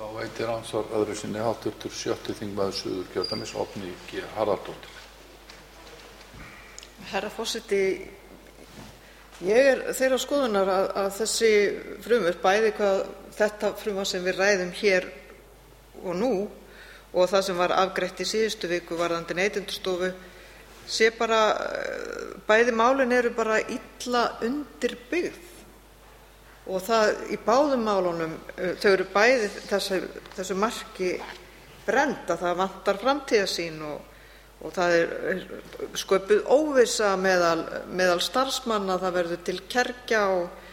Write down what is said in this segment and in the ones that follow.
veitir ansvar öðru sinni háttvirtur 7. þingmaður Suðurkjördæmis, Oddný G. Harðardóttir. Herra forseti, ég þeirrar skoðunar að þessi frumvörp, bæði hvað þetta frumvarp sem við ræðum hér og nú og það sem var afgreitt í síðustu viku varðandi Neytendastofu, sé bara, bæði málin eru bara illa undirbyggð. Og það í báðum málunum, þau eru bæði þessu marki brennd að það vantar framtíðarsýn og það sköpuð óvissa meðal starfsmanna, það verður til kergja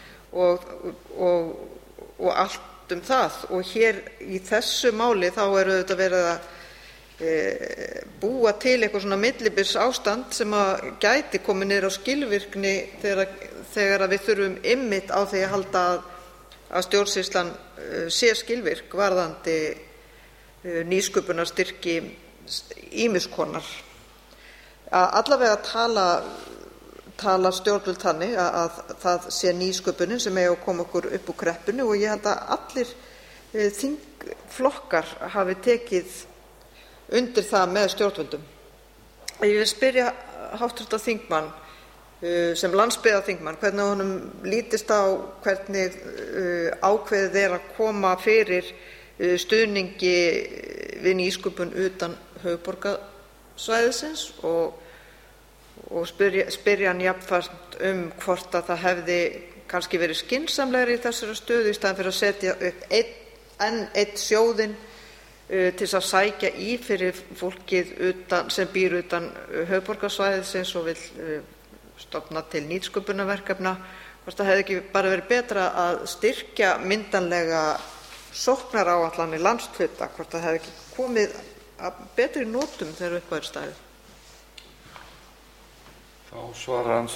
og allt það. Og hér í þessu máli þá auðvitað verið að búa til eitthvað svona millibils ástand sem að gæti komið niður á skilvirkni þegar við þurfum einmitt á því að halda að stjórnsýslan sé skilvirk varðandi nýsköpunarstyrki ýmiss konar. Allavega tala stjórnvöld þannig að það sé nýsköpunin sem eigi að koma okkur upp úr kreppunni, og ég held að allir þingflokkar hafi tekið undir það með stjórnvöldum. Ég vil spyrja hv. þingmann sem landsbyggðarþingmann hvernig honum lítist á hvernig ákveðið að koma fyrir stuðningi við nýsköpun utan höfuðborgarsvæðisins og spyrja hann jafnframt hvort að það hefði kannski verið skynsamlegri í þessari stöðu í staðinn fyrir að setja upp enn einn sjóðinn til að sækja í fyrir fólkið sem býr utan höfuðborgarsvæðisins og vill stofna til nýsköpunarverkefna, hvort það hefði ekki bara verið betra að styrkja myndanlega sóknaráætlanir landshluta, hvort það hefði ekki komið að betri notum þegar upp væri staðið. Þá svarar